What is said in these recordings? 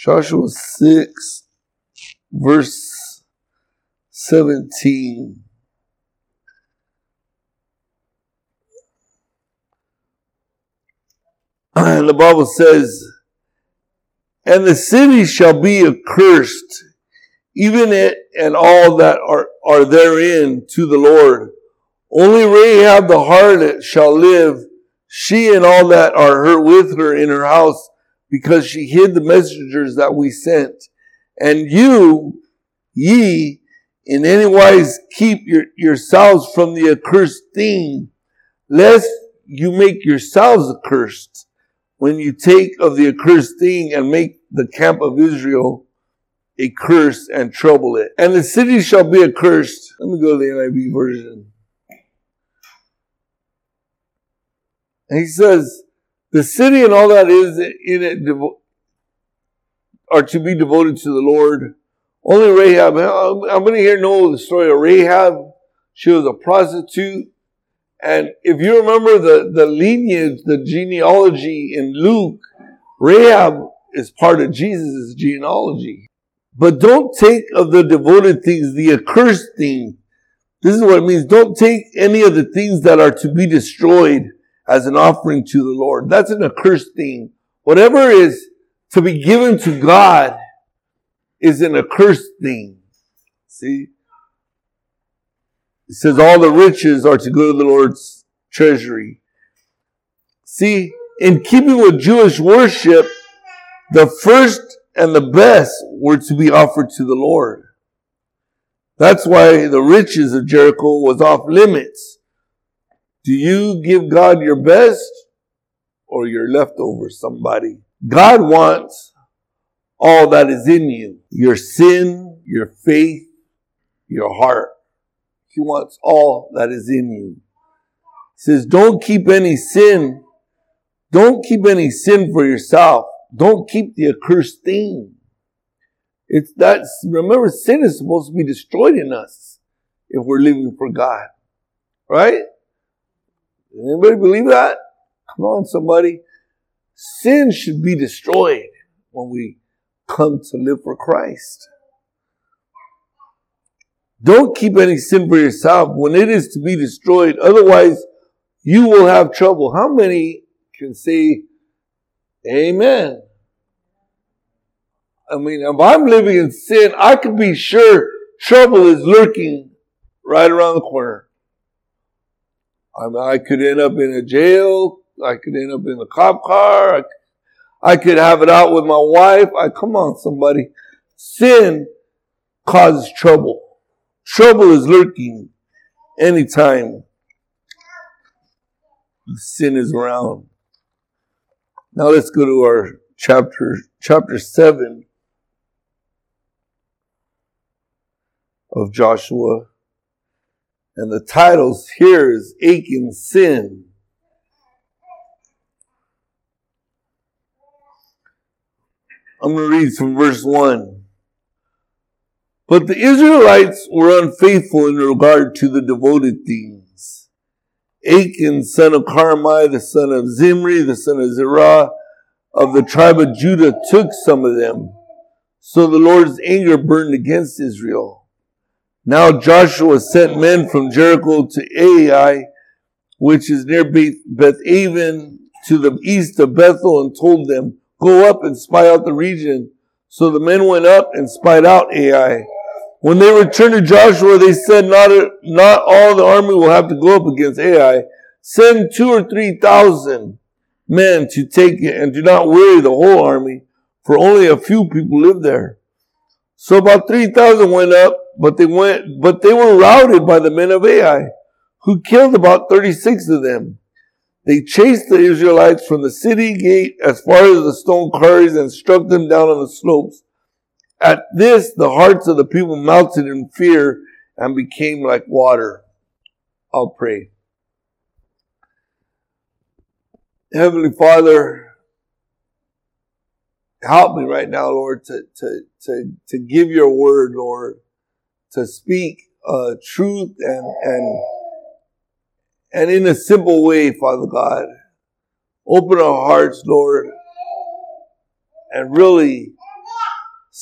Joshua 6, verse 17. And the Bible says, and the city shall be accursed, even it and all that are therein, to the Lord. Only Rahab the harlot shall live, she and all that are her with her in her house, because she hid the messengers that we sent. And ye, in any wise keep yourselves from the accursed thing, lest you make yourselves accursed, when you take of the accursed thing and make the camp of Israel a curse and trouble it. And the city shall be accursed. Let me go to the NIV version. And he says, the city and all that is in it are to be devoted to the Lord. Only Rahab. I'm going to know the story of Rahab. She was a prostitute. And if you remember the lineage, the genealogy in Luke, Rahab is part of Jesus' genealogy. But don't take of the devoted things, the accursed thing. This is what it means. Don't take any of the things that are to be destroyed as an offering to the Lord. That's an accursed thing. Whatever is to be given to God is an accursed thing. See? It says all the riches are to go to the Lord's treasury. See, in keeping with Jewish worship, the first and the best were to be offered to the Lord. That's why the riches of Jericho was off limits. Do you give God your best or your leftovers, somebody? God wants all that is in you. Your sin, your faith, your heart. He wants all that is in you. He says, don't keep any sin. Don't keep any sin for yourself. Don't keep the accursed thing. Remember, sin is supposed to be destroyed in us if we're living for God. Right? Anybody believe that? Come on, somebody. Sin should be destroyed when we come to live for Christ. Don't keep any sin for yourself when it is to be destroyed. Otherwise, you will have trouble. How many can say, amen? I mean, if I'm living in sin, I can be sure trouble is lurking right around the corner. I could end up in a jail. I could end up in a cop car. I could have it out with my wife. Come on, somebody. Sin causes trouble. Trouble is lurking anytime sin is around. Now let's go to our chapter 7 of Joshua. And the titles here is Achan's Sin. I'm going to read from verse 1. But the Israelites were unfaithful in regard to the devoted things. Achan, son of Carmi, the son of Zimri, the son of Zerah, of the tribe of Judah, took some of them. So the Lord's anger burned against Israel. Now Joshua sent men from Jericho to Ai, which is near Beth-aven, to the east of Bethel, and told them, go up and spy out the region. So the men went up and spied out Ai. When they returned to Joshua, they said, not all the army will have to go up against Ai. Send 2,000 or 3,000 men to take it, and do not weary the whole army, for only a few people live there. So about 3,000 went up, but they were routed by the men of Ai, who killed about 36 of them. They chased the Israelites from the city gate as far as the stone quarries and struck them down on the slopes. At this, the hearts of the people melted in fear and became like water. I'll pray. Heavenly Father, help me right now, Lord, to give your word, Lord, to speak truth and in a simple way, Father God. Open our hearts, Lord, and really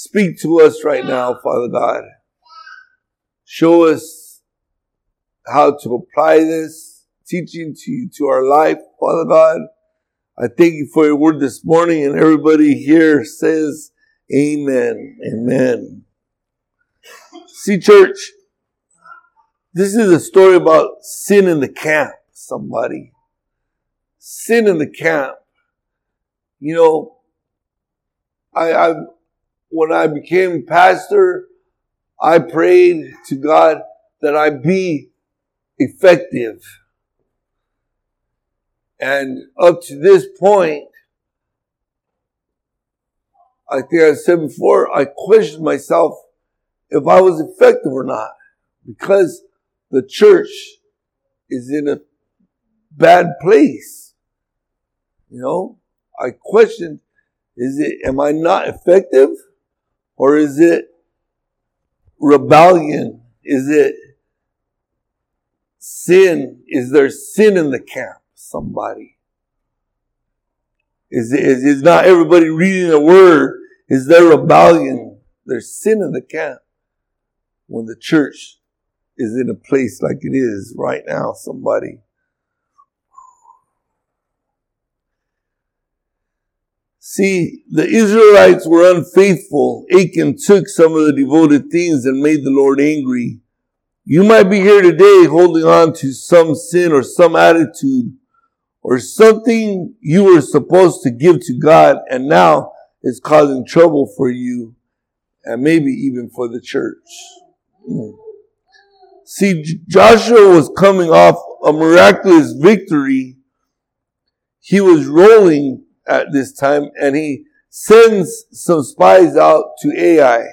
Speak to us right now, Father God. Show us how to apply this teaching to our life, Father God. I thank you for your word this morning, and everybody here says amen. Amen. See, church, this is a story about sin in the camp, somebody. Sin in the camp. You know, when I became pastor, I prayed to God that I be effective. And up to this point, I think I said before, I questioned myself if I was effective or not, because the church is in a bad place. You know, I questioned, am I not effective? Or is it rebellion? Is it sin? Is there sin in the camp? Somebody. Is not everybody reading the word? Is there rebellion? There's sin in the camp when the church is in a place like it is right now, somebody. See, the Israelites were unfaithful. Achan took some of the devoted things and made the Lord angry. You might be here today holding on to some sin or some attitude or something you were supposed to give to God, and now it's causing trouble for you and maybe even for the church. See, Joshua was coming off a miraculous victory. He was rolling at this time, and he sends some spies out to Ai.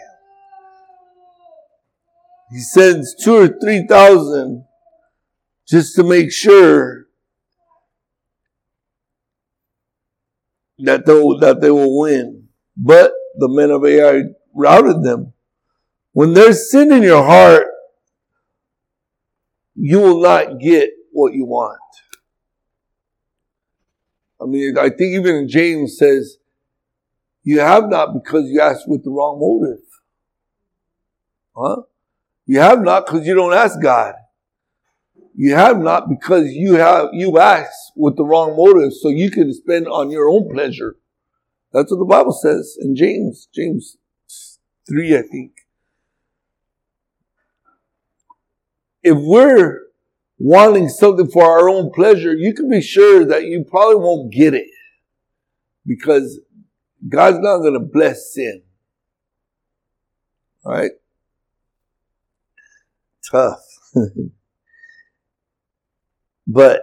He sends 2,000 or 3,000 just to make sure that they will win. But the men of Ai routed them. When there's sin in your heart, you will not get what you want. I mean, I think even in James says, you have not because you ask with the wrong motive. Huh? You have not because you don't ask God. You have not because you ask with the wrong motive so you can spend on your own pleasure. That's what the Bible says in James 3, I think. If we're wanting something for our own pleasure, you can be sure that you probably won't get it, because God's not going to bless sin. All right? Tough. But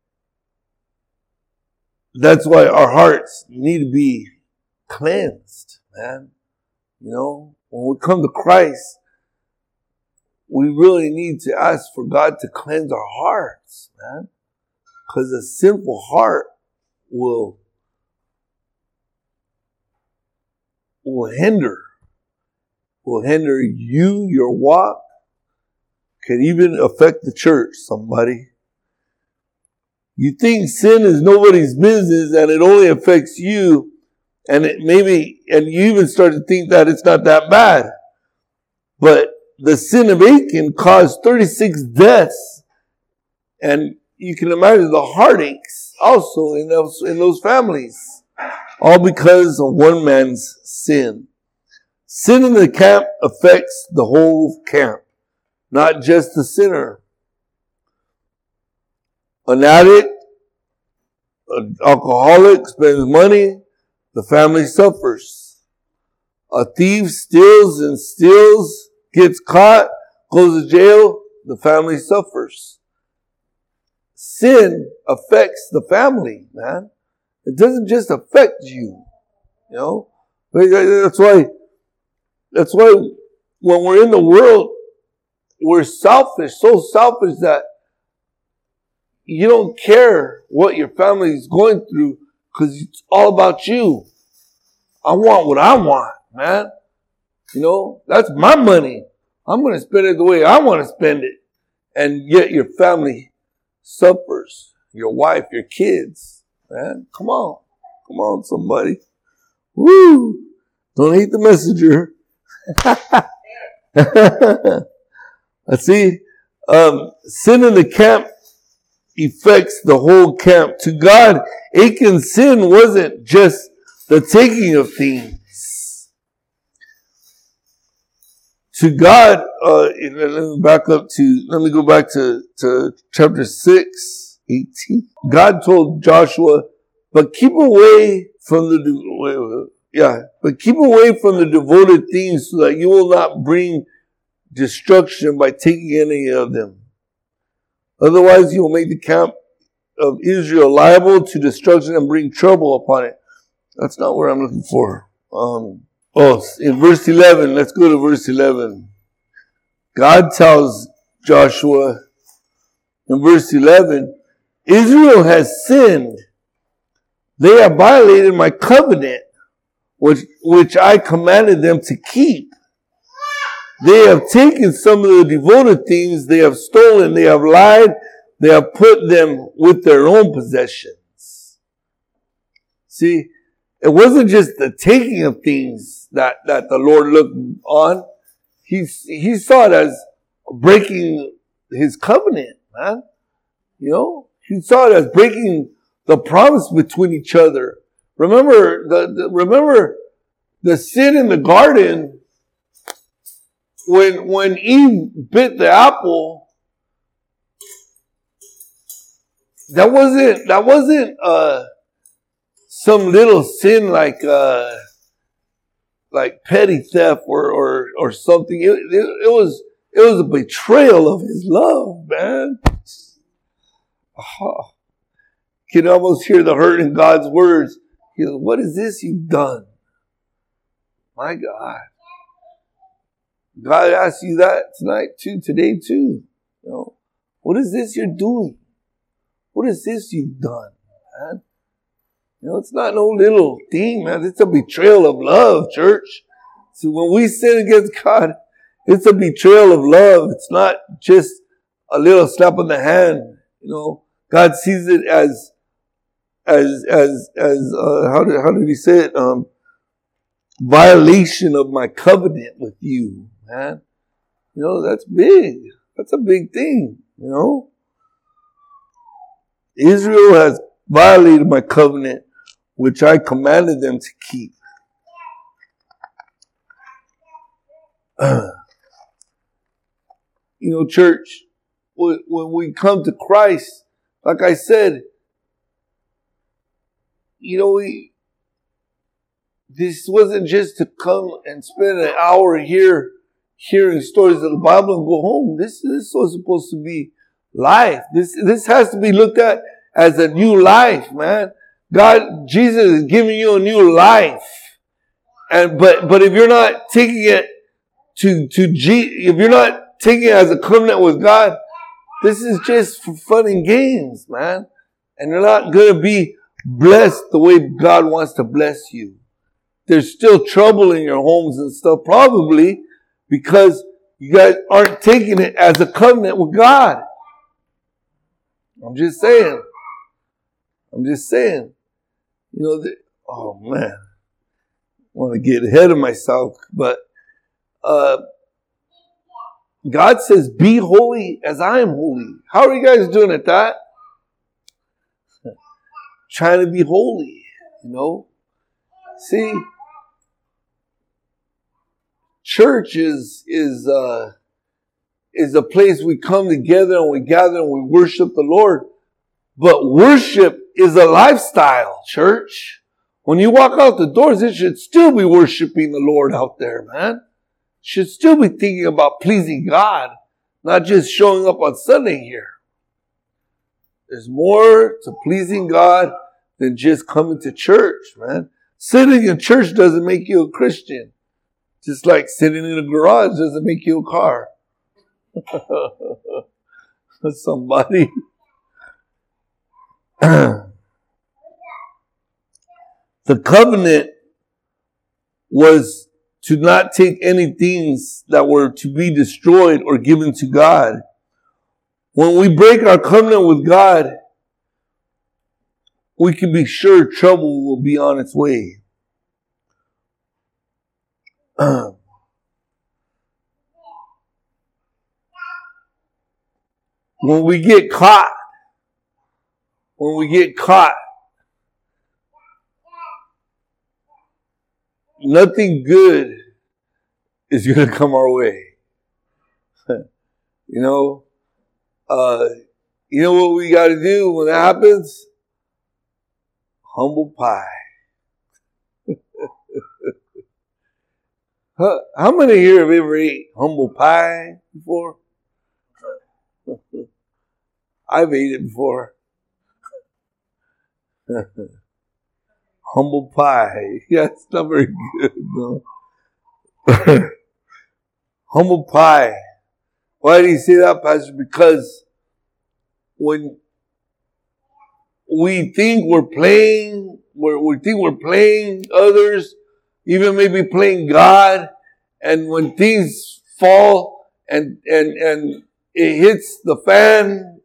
that's why our hearts need to be cleansed, man. You know, when we come to Christ, we really need to ask for God to cleanse our hearts, man. Because a sinful heart will hinder you, your walk, can even affect the church, somebody. You think sin is nobody's business and it only affects you, and you even start to think that it's not that bad. But the sin of Achan caused 36 deaths, and you can imagine the heartaches also in those families, all because of one man's sin. Sin in the camp affects the whole camp, not just the sinner. An addict, an alcoholic spends money, the family suffers. A thief steals, gets caught, goes to jail, the family suffers. Sin affects the family, man. It doesn't just affect you, you know. That's why when we're in the world, we're selfish, so selfish that you don't care what your family is going through because it's all about you. I want what I want, man. You know, that's my money. I'm going to spend it the way I want to spend it. And yet your family suffers. Your wife, your kids, man. Come on, somebody. Woo! Don't hate the messenger. Let's see. Sin in the camp affects the whole camp. To God, Achan's sin wasn't just the taking of things. To God, let me go back to chapter 6, 18. God told Joshua, but keep away from the devoted things so that you will not bring destruction by taking any of them. Otherwise, you will make the camp of Israel liable to destruction and bring trouble upon it. That's not what I'm looking for. In verse 11, let's go to verse 11. God tells Joshua in verse 11, Israel has sinned. They have violated my covenant, which I commanded them to keep. They have taken some of the devoted things, they have stolen, they have lied, they have put them with their own possessions. See, it wasn't just the taking of things that the Lord looked on. He saw it as breaking his covenant, man. You know, he saw it as breaking the promise between each other. Remember the sin in the garden. When Eve bit the apple, that wasn't some little sin like petty theft or something. It was a betrayal of his love, man. Oh, you can almost hear the hurt in God's words. He goes, what is this you've done? My God. God asks you that tonight too, today too. You know, what is this you're doing? What is this you've done, man? You know, it's not no little thing, man. It's a betrayal of love, church. So when we sin against God, it's a betrayal of love. It's not just a little slap on the hand. You know, God sees it as how did he say it? Violation of my covenant with you, man. You know, that's big. That's a big thing, you know. Israel has violated my covenant, which I commanded them to keep. You know, church, when we come to Christ, like I said, you know, this wasn't just to come and spend an hour here hearing stories of the Bible and go home. This was supposed to be life. This has to be looked at as a new life, man. Jesus is giving you a new life. But if you're not taking it if you're not taking it as a covenant with God, this is just for fun and games, man. And you're not going to be blessed the way God wants to bless you. There's still trouble in your homes and stuff, probably because you guys aren't taking it as a covenant with God. I'm just saying. You know, oh man, I want to get ahead of myself, but God says, be holy as I am holy. How are you guys doing at that? Trying to be holy, you know? See, church is a place we come together and we gather and we worship the Lord. But worship is a lifestyle, church. When you walk out the doors, it should still be worshiping the Lord out there, man. Should still be thinking about pleasing God, not just showing up on Sunday here. There's more to pleasing God than just coming to church, man. Sitting in church doesn't make you a Christian. Just like sitting in a garage doesn't make you a car. Somebody. The covenant was to not take any things that were to be destroyed or given to God. When we break our covenant with God, we can be sure trouble will be on its way. when we get caught, nothing good is going to come our way. You know what we got to do when that happens? Humble pie. How many here have ever ate humble pie before? I've ate it before. Humble pie. Yeah, it's not very good, no. Humble pie. Why do you say that, Pastor? Because when we think we're playing others, even maybe playing God, and when things fall and it hits the fan,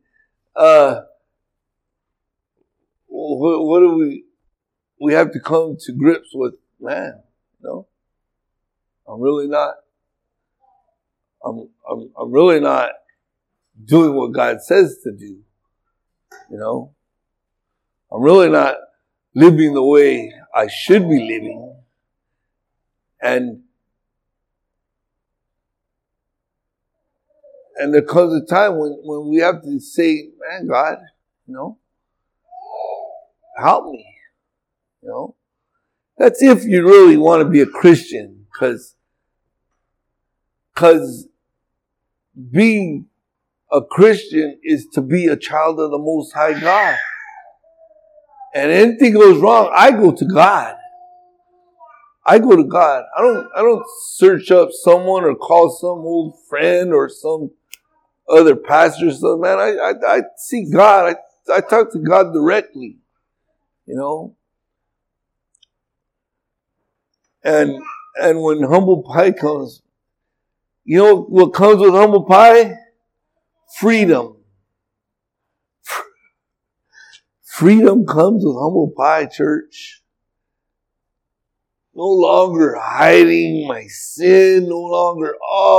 what do we have to come to grips with? Man, I'm really not doing what God says to do. I'm really not living the way I should be living. And there comes a time when we have to say, man, God, help me. That's if you really want to be a Christian, because being a Christian is to be a child of the Most High God. And anything goes wrong, I go to God. I don't search up someone or call some old friend or some other pastor or something. Man, I see God. I talk to God directly. And when humble pie comes, you know what comes with humble pie? Freedom. Freedom comes with humble pie, church. No longer hiding my sin, no longer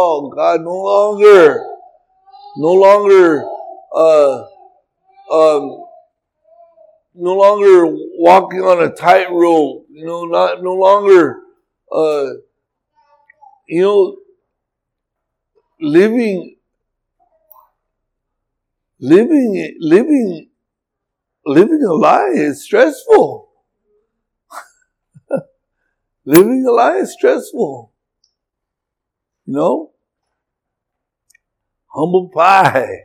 walking on a tightrope, no longer, living a lie is stressful. Living a lie is stressful. Humble pie.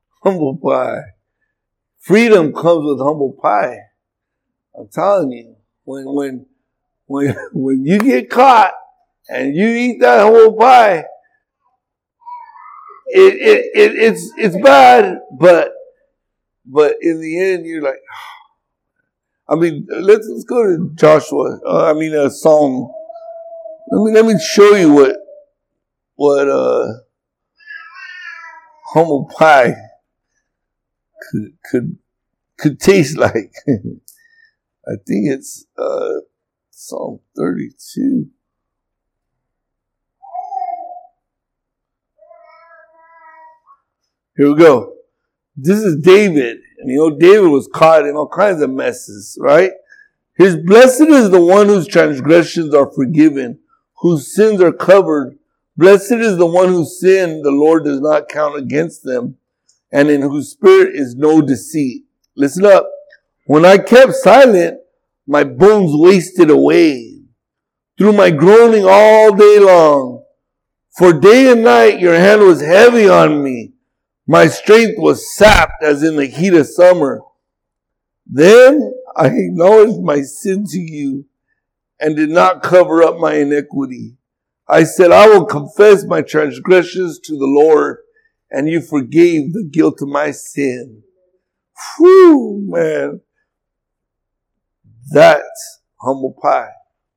Freedom comes with humble pie. I'm telling you, when you get caught and you eat that humble pie, it's bad, but in the end you're like, let's go to Joshua. Psalm. Let me show you what humble pie could taste like. I think it's Psalm 32. Here we go. This is David. And David was caught in all kinds of messes, right? His blessed is the one whose transgressions are forgiven, whose sins are covered. Blessed is the one whose sin the Lord does not count against them, and in whose spirit is no deceit. Listen up. When I kept silent, my bones wasted away through my groaning all day long. For day and night your hand was heavy on me. My strength was sapped as in the heat of summer. Then I acknowledged my sin to you and did not cover up my iniquity. I said, I will confess my transgressions to the Lord, and you forgave the guilt of my sin. Whew, man. That's humble pie.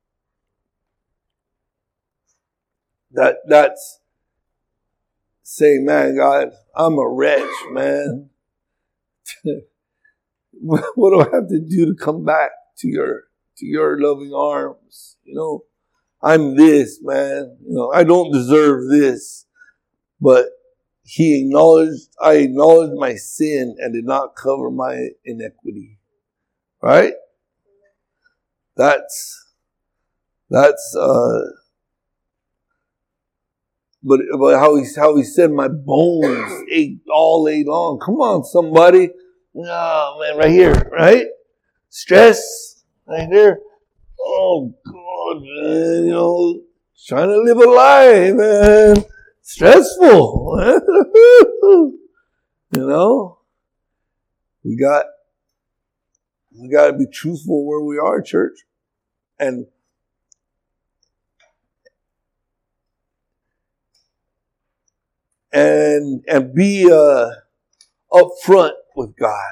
That's saying, man, God, I'm a wretch, man. What do I have to do to come back to your loving arms? I'm this, man. I don't deserve this. But I acknowledged my sin and did not cover my iniquity. Right? That's but how he said my bones ached all day long. Come on, somebody. Oh man, right here, right? Stress, right there. Oh God, man, trying to live a life, man. Stressful. We got to be truthful where we are, church. And be upfront with God.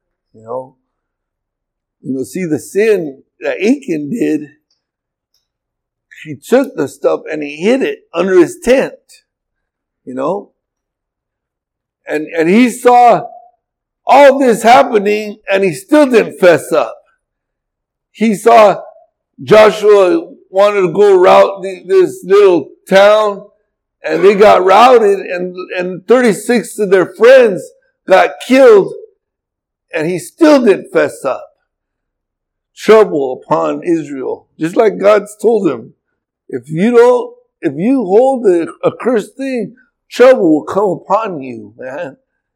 See the sin that Achan did, he took the stuff and he hid it under his tent. And he saw all this happening and he still didn't fess up. He saw Joshua wanted to go rout this little town, and they got routed, and 36 of their friends got killed, and he still didn't fess up. Trouble upon Israel. Just like God's told him, if you hold a cursed thing, trouble will come upon you, man.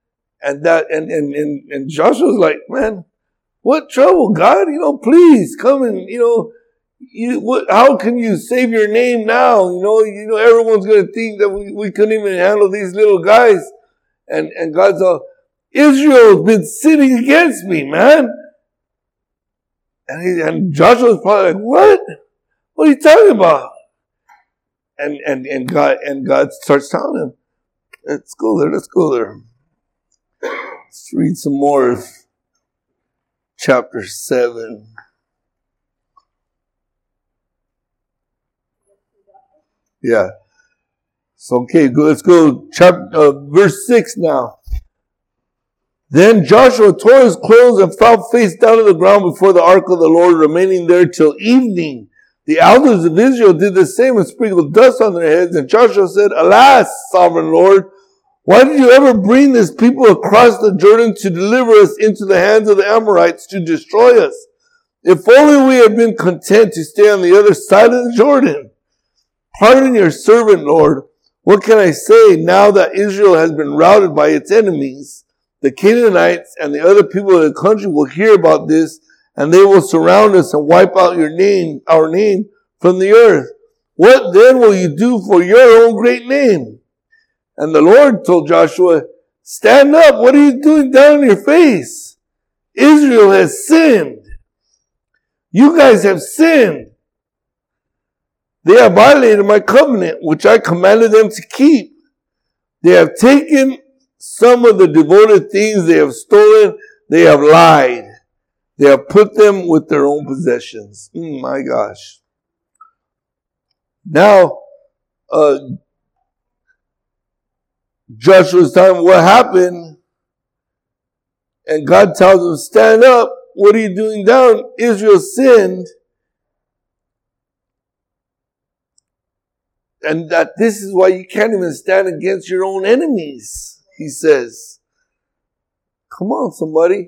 And Joshua's like, man, what trouble, God? Please come and, how can you save your name now? Everyone's going to think that we couldn't even handle these little guys. And God's all, Israel's been sinning against me, man. And Joshua's probably like, what? What are you talking about? And God starts telling him, let's go there. Let's read some more of chapter 7. Yeah. So, okay, let's go verse 6 now. Then Joshua tore his clothes and fell face down to the ground before the ark of the Lord, remaining there till evening. The elders of Israel did the same and sprinkled dust on their heads. And Joshua said, Alas, sovereign Lord, why did you ever bring this people across the Jordan to deliver us into the hands of the Amorites to destroy us? If only we had been content to stay on the other side of the Jordan. Pardon your servant, Lord. What can I say now that Israel has been routed by its enemies? The Canaanites and the other people of the country will hear about this, and they will surround us and wipe out our name from the earth. What then will you do for your own great name? And the Lord told Joshua, stand up. What are you doing down on your face? Israel has sinned. You guys have sinned. They have violated my covenant, which I commanded them to keep. They have taken some of the devoted things they have stolen. They have lied. They have put them with their own possessions. My gosh. Now, Joshua's telling what happened. And God tells him, stand up. What are you doing down? Israel sinned. And that this is why you can't even stand against your own enemies, he says. Come on, somebody.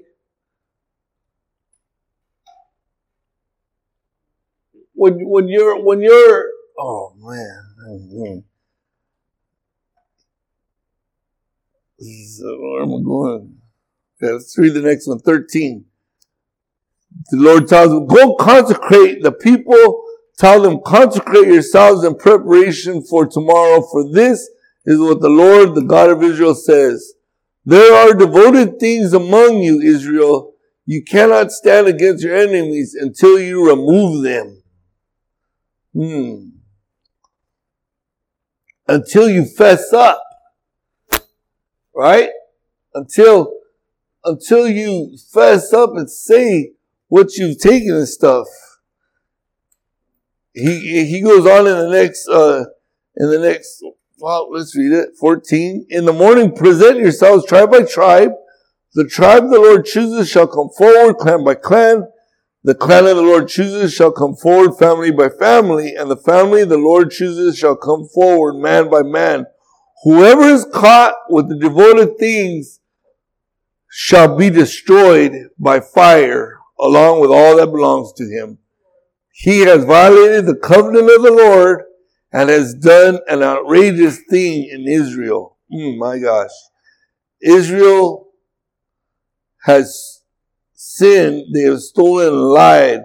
When you're, oh man. Where am I going? Okay, let's read the next one, 13. The Lord tells them, go consecrate the people. Tell them, consecrate yourselves in preparation for tomorrow, for this is what the Lord, the God of Israel, says. There are devoted things among you, Israel. You cannot stand against your enemies until you remove them. Until you fess up. Right? Until you fess up and say what you've taken and stuff. He goes on in the next, well, let's read it. 14. In the morning, present yourselves tribe by tribe. The tribe the Lord chooses shall come forward, clan by clan. The clan of the Lord chooses shall come forward family by family, and the family the Lord chooses shall come forward man by man. Whoever is caught with the devoted things shall be destroyed by fire, along with all that belongs to him. He has violated the covenant of the Lord and has done an outrageous thing in Israel. My gosh. Israel has sinned. They have stolen and lied.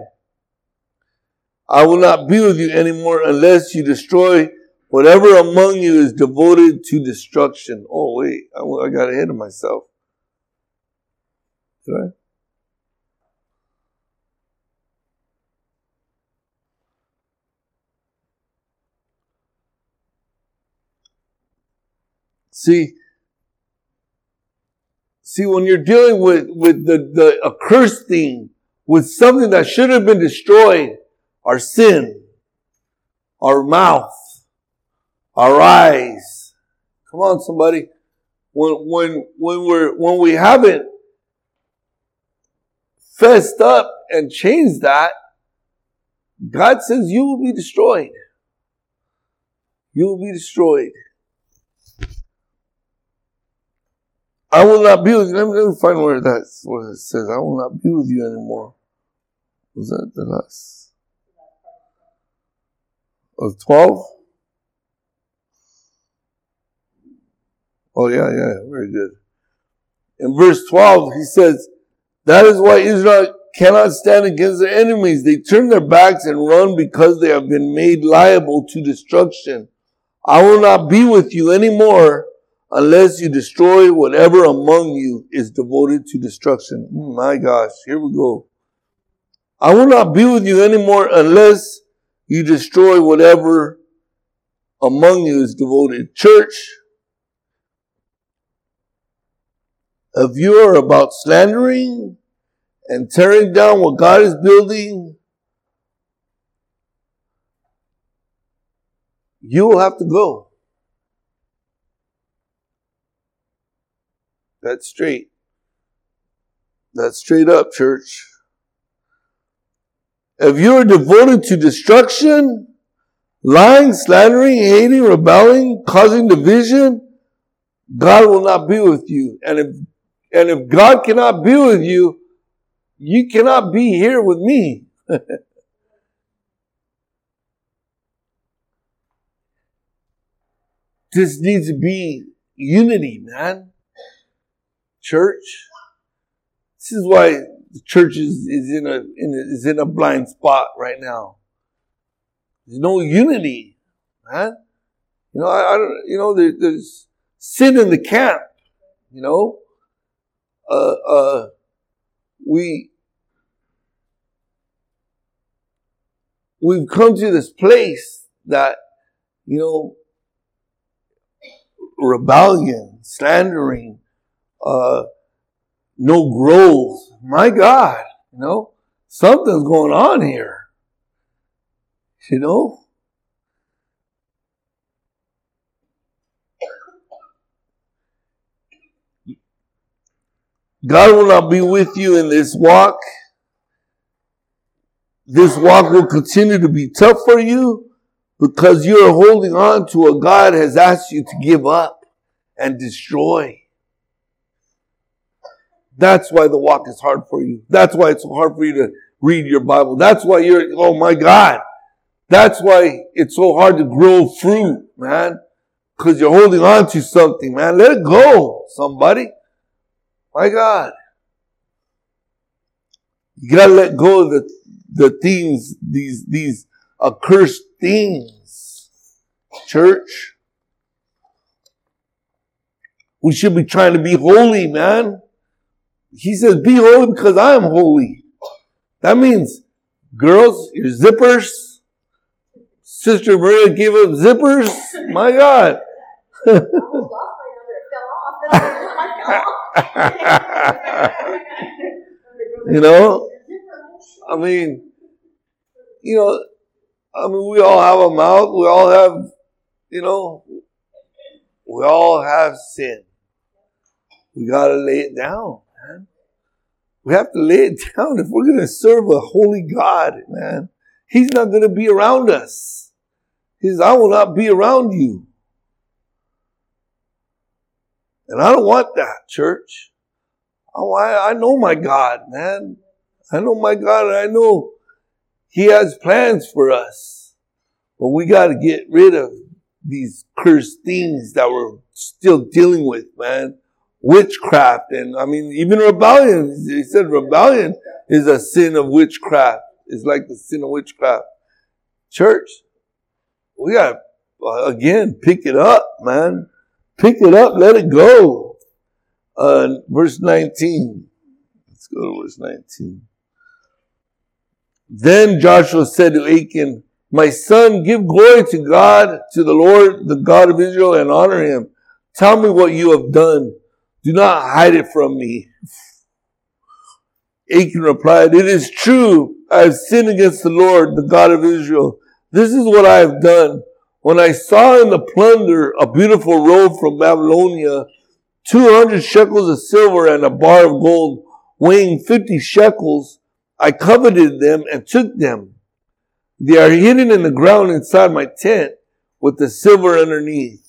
I will not be with you anymore unless you destroy whatever among you is devoted to destruction. Oh, wait. I got ahead of myself. Did I? See, when you're dealing with the accursed thing, with something that should have been destroyed, our sin, our mouth, our eyes. Come on, somebody. When we haven't fessed up and changed that, God says you will be destroyed. You will be destroyed. I will not be with you. Let me find where it says. I will not be with you anymore. Was that the last? Of 12? Oh, yeah, very good. In verse 12, he says, that is why Israel cannot stand against their enemies. They turn their backs and run because they have been made liable to destruction. I will not be with you anymore unless you destroy whatever among you is devoted to destruction. My gosh, here we go. I will not be with you anymore unless you destroy whatever among you is devoted. Church, if you are about slandering and tearing down what God is building, you will have to go. That's straight. That's straight up, church. If you are devoted to destruction, lying, slandering, hating, rebelling, causing division, God will not be with you. And if God cannot be with you, you cannot be here with me. This needs to be unity, man. Church. This is why the church is in a blind spot right now. There's no unity, man. I don't. There's sin in the camp. We've come to this place that rebellion, slandering, no growth. My God, something's going on here. God will not be with you in this walk. This walk will continue to be tough for you because you are holding on to what God has asked you to give up and destroy. That's why the walk is hard for you. That's why it's so hard for you to read your Bible. That's why oh my God. That's why it's so hard to grow fruit, man. Because you're holding on to something, man. Let it go, somebody. My God. You gotta let go of the things, these accursed things. Church. We should be trying to be holy, man. He says, be holy because I am holy. That means, girls, your zippers. Sister Maria gave up zippers. My God. We all have a mouth. We all have, we all have sin. We got to lay it down, man. We have to lay it down. If we're going to serve a holy God, man, He's not going to be around us. He says, I will not be around you. And I don't want that, church. I know my God, man. I know my God, and I know He has plans for us. But we got to get rid of these cursed things that we're still dealing with, man. Witchcraft, and I mean, even rebellion. He said rebellion is a sin of witchcraft. It's like the sin of witchcraft. Church, we got to, again, pick it up, man. Pick it up, let it go. Verse 19. Let's go to verse 19. Then Joshua said to Achan, my son, give glory to God, to the Lord, the God of Israel, and honor Him. Tell me what you have done. Do not hide it from me. Achan replied, it is true. I have sinned against the Lord, the God of Israel. This is what I have done. When I saw in the plunder a beautiful robe from Babylonia, 200 shekels of silver and a bar of gold weighing 50 shekels, I coveted them and took them. They are hidden in the ground inside my tent with the silver underneath.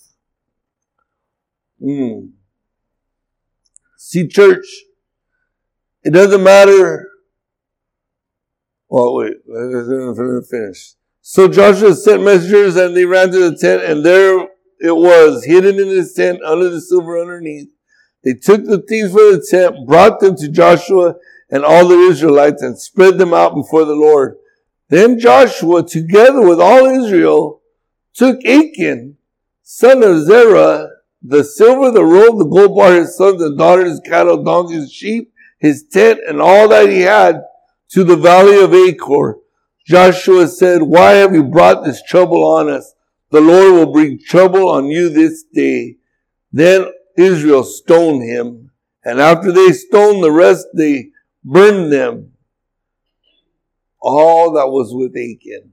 See, church, it doesn't matter. Well, wait, let me finish. So Joshua sent messengers and they ran to the tent, and there it was, hidden in his tent under the silver underneath. They took the things from the tent, brought them to Joshua and all the Israelites, and spread them out before the Lord. Then Joshua, together with all Israel, took Achan, son of Zerah, the silver, the robe, the gold bar, his sons and daughters, cattle, donkeys, sheep, his tent, and all that he had, to the valley of Achor. Joshua said, why have you brought this trouble on us? The Lord will bring trouble on you this day. Then Israel stoned him, and after they stoned the rest, they burned them. All that was with Achan.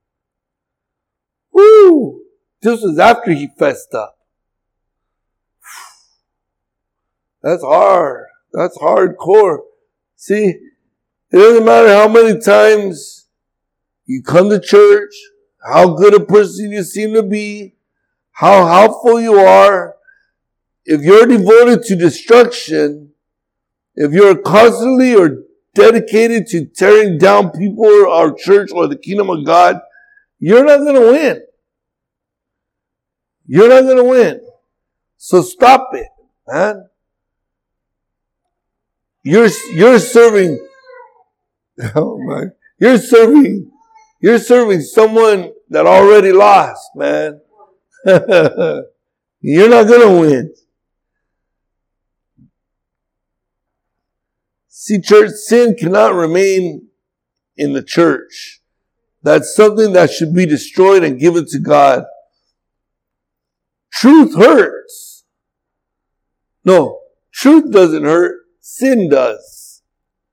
Woo! This was after he fessed up. That's hard. That's hardcore. See, it doesn't matter how many times you come to church, how good a person you seem to be, how helpful you are. If you're devoted to destruction, if you're constantly or dedicated to tearing down people or our church or the kingdom of God, you're not going to win. You're not going to win. So stop it, man. You're serving, oh my, you're serving someone that already lost, man. You're not going to win. See, church, sin cannot remain in the church. That's something that should be destroyed and given to God. Truth hurts. No, truth doesn't hurt. Sin does.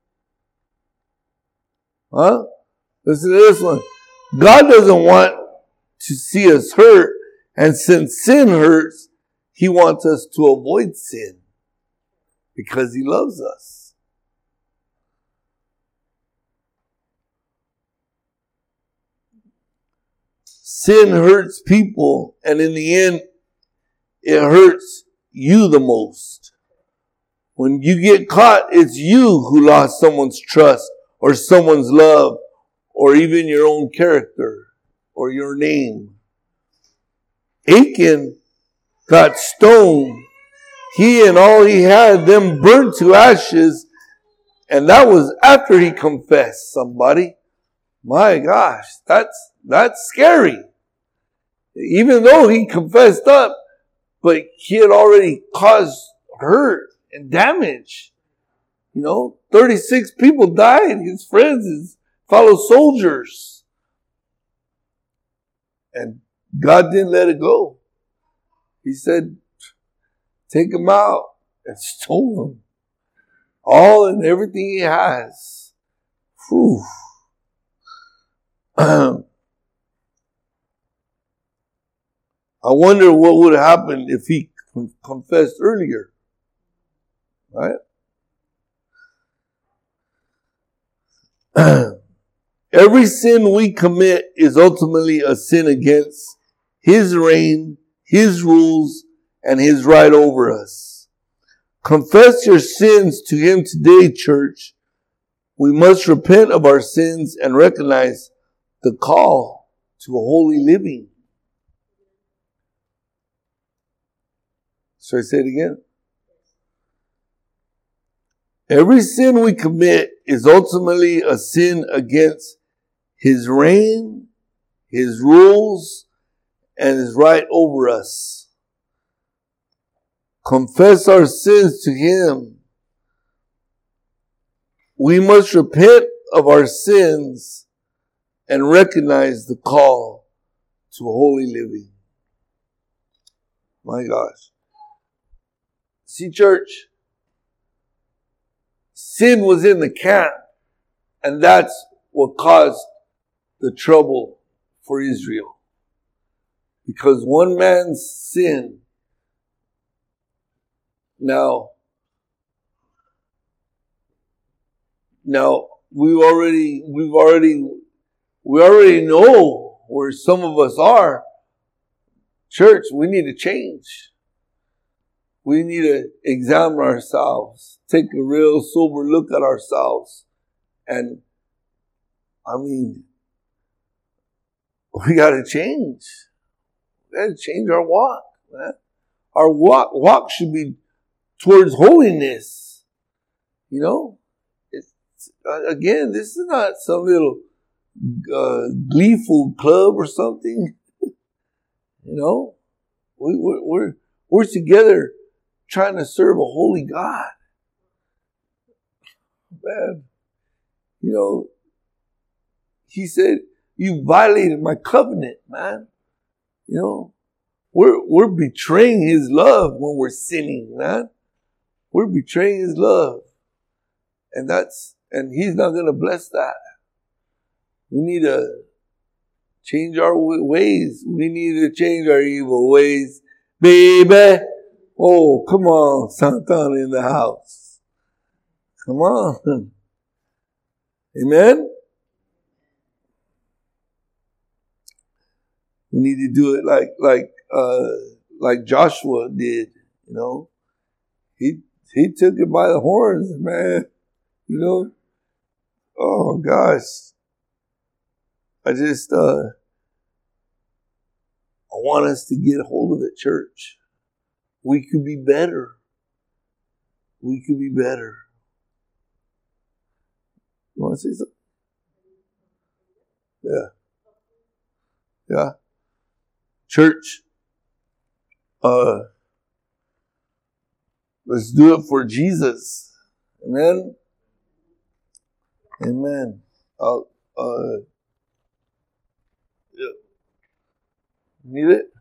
Huh? Listen to this one. God doesn't want to see us hurt. And since sin hurts, He wants us to avoid sin. Because He loves us. Sin hurts people, and in the end, it hurts you the most. When you get caught, it's you who lost someone's trust, or someone's love, or even your own character, or your name. Achan got stoned. He and all he had, them burnt to ashes, and that was after he confessed, somebody. My gosh, that's scary. Even though he confessed up, but he had already caused hurt and damage. 36 people died, his friends, his fellow soldiers. And God didn't let it go. He said, take him out and stone him. All and everything he has. Whew. I wonder what would have happened if he confessed earlier. Right? Every sin we commit is ultimately a sin against His reign, His rules, and His right over us. Confess your sins to Him today, church. We must repent of our sins and recognize the call to a holy living. Should I say it again? Every sin we commit is ultimately a sin against His reign, His rules, and His right over us. Confess our sins to Him. We must repent of our sins and recognize the call to holy living. My gosh. See, church, sin was in the camp, and that's what caused the trouble for Israel. Because one man's sin, now we already know where some of us are. Church, we need to change. We need to examine ourselves, take a real sober look at ourselves. And, we got to change. We got to change our walk, man. Our walk should be towards holiness. You know? Again, this is not some little gleeful club or something. You know? We're together trying to serve a holy God. Man, you know, He said, you violated my covenant, man. You know, we're betraying His love when we're sinning, man. We're betraying His love. And He's not going to bless that. We need to change our ways. We need to change our evil ways. Baby. Oh, come on, Santana in the house. Come on. Amen? We need to do it like Joshua did, you know. He took it by the horns, man. You know. Oh gosh. I want us to get a hold of it, church. We could be better. We could be better. You want to say something? Yeah. Yeah. Church, let's do it for Jesus. Amen. Amen. Yeah. Need it?